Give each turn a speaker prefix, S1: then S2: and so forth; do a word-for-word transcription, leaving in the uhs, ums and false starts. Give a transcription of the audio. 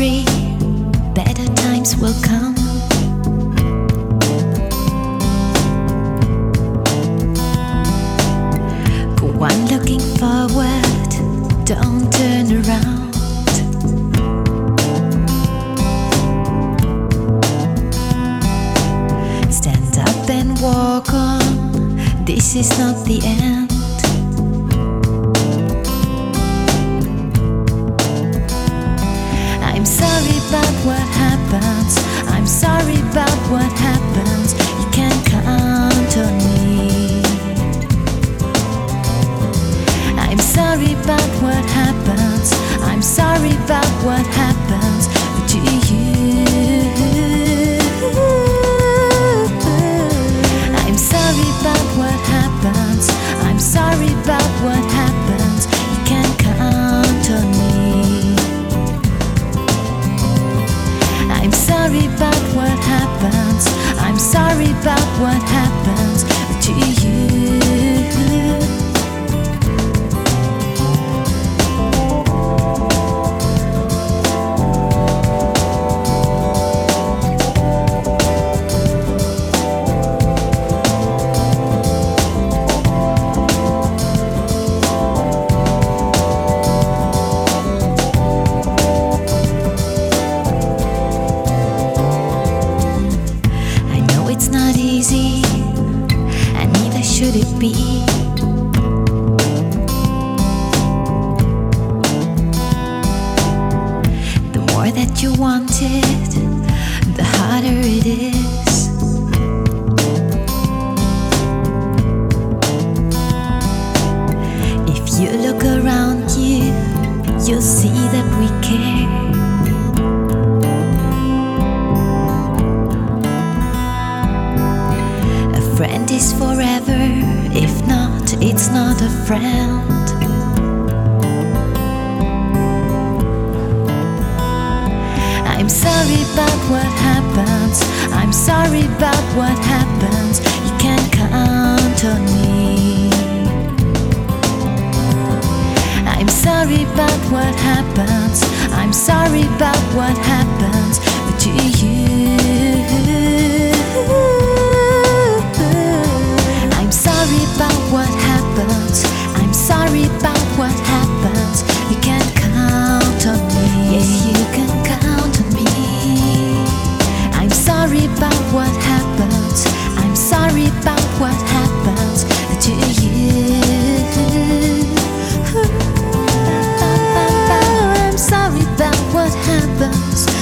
S1: worry, better times will come. Go on looking forward, don't turn around. Stand up and walk on, this is not the end. I'm sorry about what happens, I'm sorry about what happens. You can count on me. I'm sorry about what happens, I'm sorry about what happens. But to you, I'm sorry about what happens, I'm sorry about what happens. You can count on me. I'm sorry about what happens, I'm sorry about what happens to you. It's not easy, and neither should it be. The more that you want it, the harder it is. If you look around you, you'll see that we care. Friend is forever, if not, it's not a friend. I'm sorry about what happens, I'm sorry about what happens. You can count on me. I'm sorry about what happens, I'm sorry about what happens. But to you, I'm sorry about what happens, I'm sorry about what happens. You can count on me, yeah, you can count on me. I'm sorry about what happens, I'm sorry about what happens to you. I'm sorry about what happens,